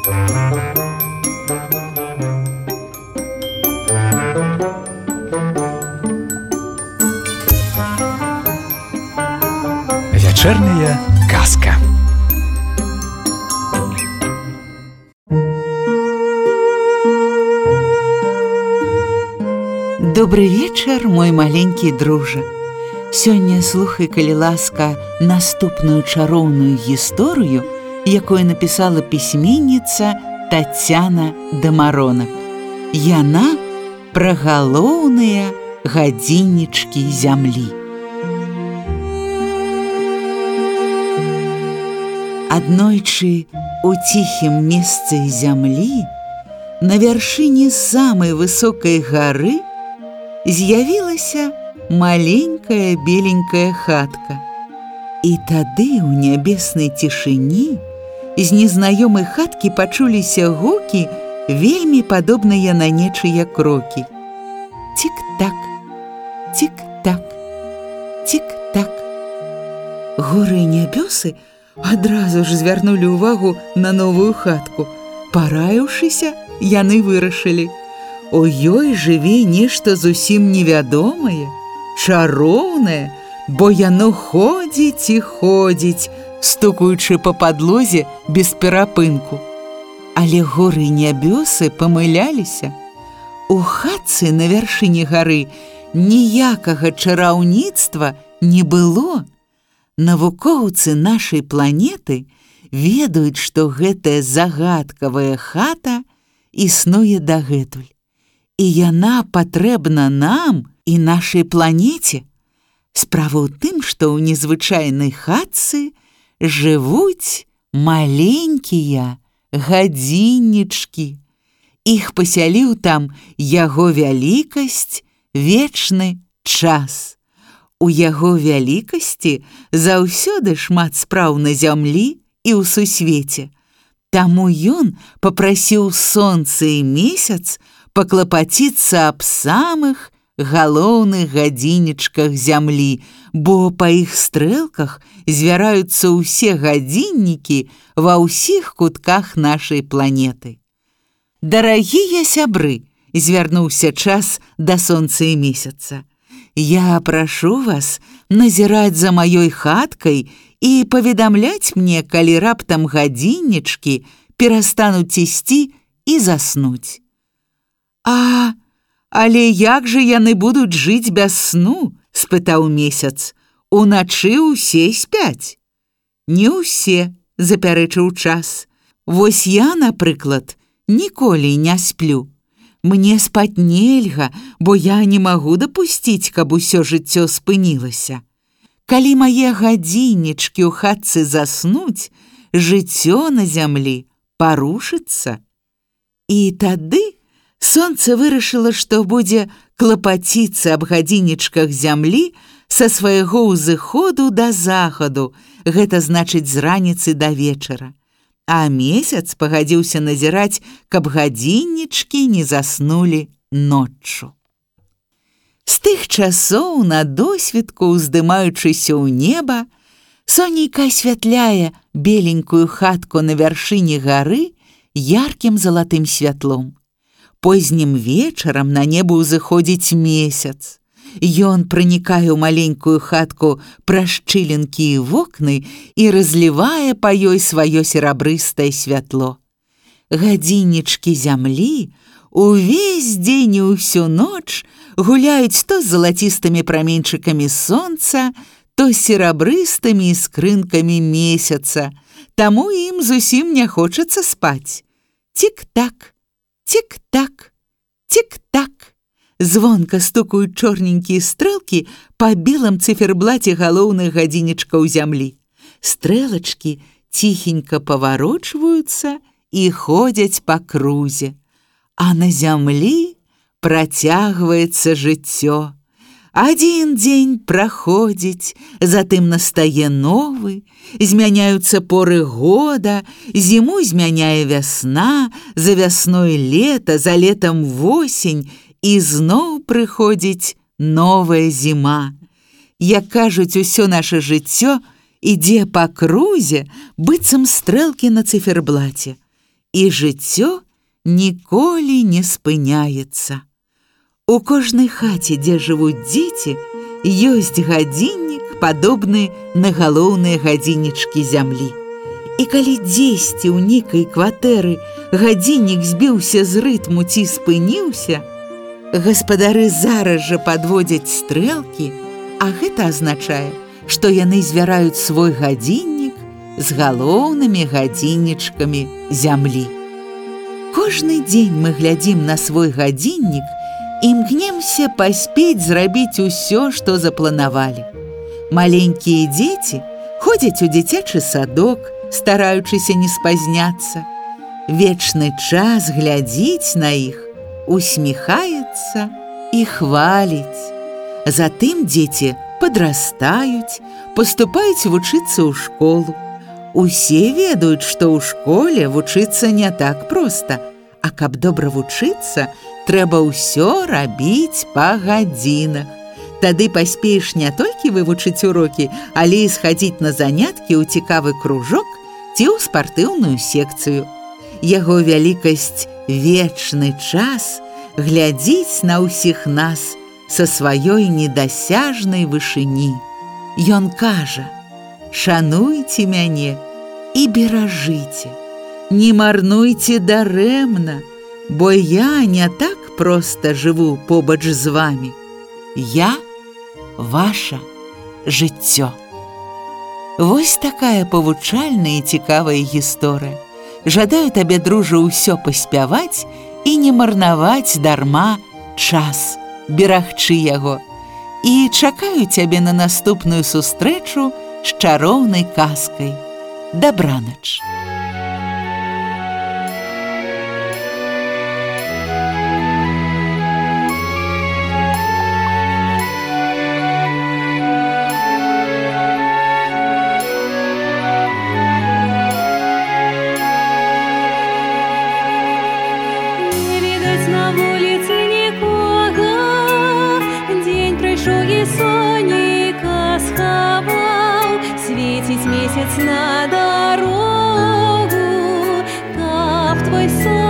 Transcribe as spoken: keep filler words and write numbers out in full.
Вячэрняя казка. Добры вечар, мой маленькі дружа. Сёння слухай, калі ласка, наступную чароўную гісторыю, якую напісала пісьменніца Тацяна Дамаронак. Яна пра галоўныя гадзіннічкі зямлі. Аднойчы у ціхім месцы зямлі, на вяршыні самай высокай гары, з'явілася маленькая беленькая хатка. І тады ў нябеснай цішыні з незнаёмай хаткі пачуліся гукі, вельмі падобныя на нечыя крокі. Цік-так, цік-так, цік-так. Горы і нябёсы адразу ж звярнулі ўвагу на новую хатку. Параіўшыся, яны вырашылі: у ёй жыве нешта зусім невядомае, чароўнае, бо яно ходзіць і ходзіць, стукаючы па падлозе без перапынку. Але горы і нябёсы памыляліся. У хатцы на вяршыні гары ніякага чараўніцтва не было. Навукоўцы нашай планеты ведаюць, што гэтая загадкавая хата існуе дагэтуль. І яна патрэбна нам і нашай планеце. Справа ў тым, што ў незвычайнай хатцы жывуць маленькія гадзіннічкі. Іх пасяліў там яго вялікасць, вечны час. У яго вялікасці заўсёды шмат спраў на зямлі і ў сусвеце. Таму ён папрасіў сонца і месяц паклапаціцца аб самых галоўных гадзіннічках зямлі, бо па іх стрэлках звяраюцца ўсе гадзіннікі ва ўсіх кутках нашай планеты. Дарагія сябры, звярнуўся час да сонца і месяца, я прашу вас назіраць за маёй хаткай і паведамляць мне, калі раптам гадзіннічкі перастануць ісці і заснуць. А, але як жа яны будуць жыць без сну? Спытаў месяц. Уначы ўсе спяць. Не ўсе, запярэчыў час. Вось я, напрыклад, ніколі не сплю. Мне спаць нельга, бо я не магу дапусціць, каб усё жыццё спынілася. Калі мае гадзіннічкі ў хатцы заснуць, жыццё на зямлі парушыцца. І тады сонца вырашыла, што будзе клапаціцца аб гадзіннічках зямлі са свайго ўзыходу да захаду, гэта значыць з раніцы да вечара. А месяц пагадзіўся назіраць, каб гадзіннічкі не заснулі ноччу. З тых часоў, на досвітку уздымаючыся ў неба, сонейка асвятляе беленькую хатку на вяршыні гары яркім залатым святлом. Познім вечарам на неба ўзыходзіць месяц. Ён пранікае ў маленькую хатку праз шчылінкі і вокны і разлівае па ёй сваё серабрыстае святло. Гадзіннічкі зямлі увесь дзень і ўсю ноч гуляюць то з залацістымі праменьчыкамі сонца, то з серабрыстымі іскрынкамі месяца, таму ім зусім не хочацца спаць. Цік-так, цік-так, цік-так. Звонка стукаюць чорненькія стрэлкі па белым цыферблаце галоўных гадзіннічкаў зямлі. Стрэлачкі ціхенька паварочваюцца і ходзяць па крузе. А на зямлі працягваецца жыццё. Адзін дзень праходзіць, затым настае новы, змяняюцца поры года, зіму змяняе вясна, за вясной лета, за летам восень, і зноў прыходзіць новая зіма. Як кажуць, усё наша жыццё ідзе па крузе, быццам стрэлкі на цыферблаце. і жыццё ніколі не спыняецца. У кожнай хаце, дзе жывуць дзеці, ёсць гадзіннік, падобны на галоўныя гадзіннічкі зямлі. І калі дзесьці ў нейкай кватэры гадзіннік збіўся з рытму ці спыніўся, гаспадары зараз жа падводзяць стрэлкі, а гэта азначае, што яны звяраюць свой гадзіннік з галоўнымі гадзіннічкамі зямлі. Кожны дзень мы глядзім на свой гадзіннік і імкнемся паспець зрабіць усё, што запланавалі. Маленькія дзеці ходзяць у дзіцячы садок, стараючыся не спазняцца. Вечны час глядзіць на іх, усміхаецца і хваліць. Затым дзеці падрастаюць, паступаюць вучыцца ў школу. Усе ведаюць, што ў школе вучыцца не так проста, а каб добра вучыцца, трэба ўсё рабіць па гадзінах. Тады паспееш не толькі вывучыць урокі, але і схадзіць на заняткі ў цікавы кружок ці ў спартыўную секцыю. Яго вялікасць вечны час глядзіць на ўсіх нас са сваёй недасяжнай вышыні. Ён кажа: «Шануйце мяне і беражыце, не марнуйце дарэмна, бо я не так проста жыву побач з вамі. Я ваша жыццё». Вось такая павучальная і цікавая гісторыя. Жадаю табе, дружа, усё паспяваць і не марнаваць дарма час, берагчы яго. І чакаю цябе на наступную сустрэчу з чароўнай казкай. Дабранач! Світить місяць на дорогу, каб твой сон